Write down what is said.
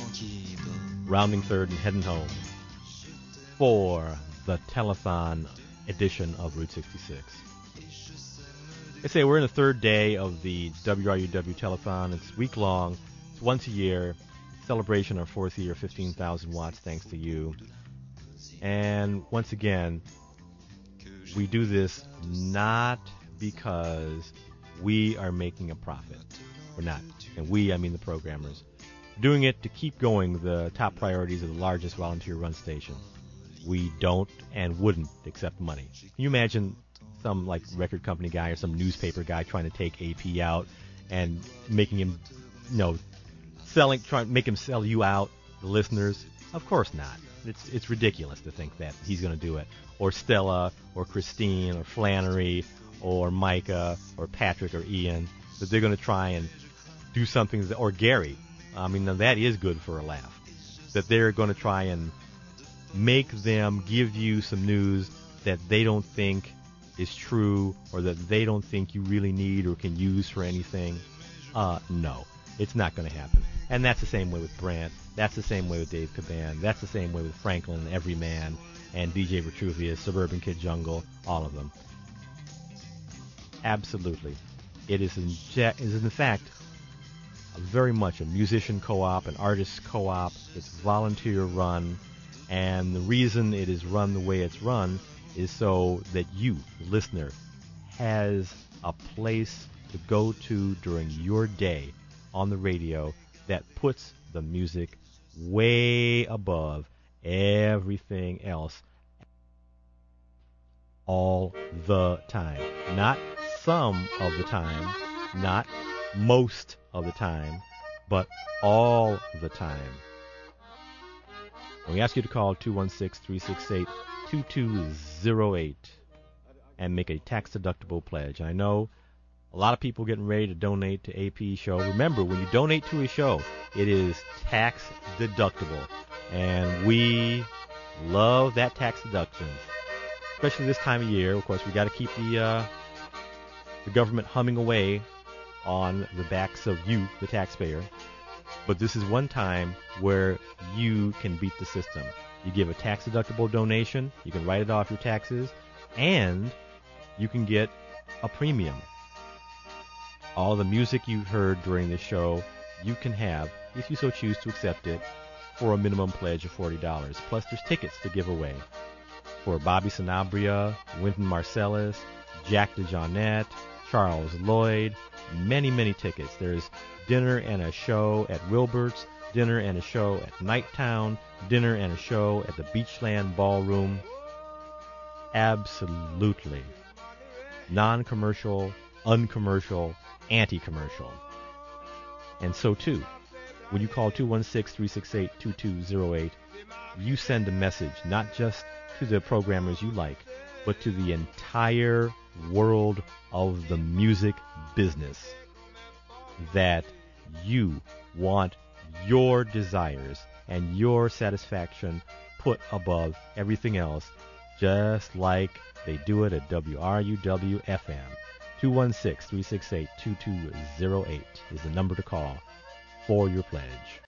rounding third and heading home for the telethon edition of Route 66. I say we're in the third day of the WRUW telethon. It's week-long. It's once a year. Celebration our fourth year, 15,000 watts, thanks to you. And once again, we do this not because we are making a profit. We're not. And we, I mean the programmers. Doing it to keep going the top priorities of the largest volunteer-run station. We don't and wouldn't accept money. Can you imagine some like record company guy or some newspaper guy trying to take AP out and making him, make him sell you out, the listeners? Of course not. It's ridiculous to think that he's going to do it. Or Stella, or Christine, or Flannery, or Micah, or Patrick, or Ian, that they're going to try and do something, or Gary. I mean, now that is good for a laugh. That they're going to try and make them give you some news that they don't think is true, or that they don't think you really need or can use for anything. No, it's not going to happen. And that's the same way with Brant. That's the same way with Dave Caban. That's the same way with Franklin, Everyman, and DJ Vitruvius, Suburban Kid Jungle, all of them. Absolutely. It is in fact very much a musician co-op, an artist co-op. It's volunteer run, and the reason it is run the way it's run is so that you, the listener, has a place to go to during your day on the radio that puts the music way above everything else all the time. Not some of the time, not most of the time, but all the time. We ask you to call 216-368-2208 and make a tax-deductible pledge. I know a lot of people getting ready to donate to AP show. Remember, when you donate to a show, it is tax-deductible. And we love that tax deduction, especially this time of year. Of course, we got to keep the government humming away on the backs of you, the taxpayer. But this is one time where you can beat the system. You give a tax-deductible donation, you can write it off your taxes, and you can get a premium. All the music you heard during this show, you can have, if you so choose to accept it, for a minimum pledge of $40. Plus, there's tickets to give away for Bobby Sanabria, Wynton Marsalis, Jack DeJohnette, Charles Lloyd, many, many tickets. There's dinner and a show at Wilbert's, dinner and a show at Nighttown, dinner and a show at the Beachland Ballroom. Absolutely. Non-commercial, uncommercial, anti-commercial. And so, too, when you call 216-368-2208, you send a message not just to the programmers you like, but to the entire world of the music business, that you want your desires and your satisfaction put above everything else, just like they do it at WRUW-FM. 216-368-2208 is the number to call for your pledge.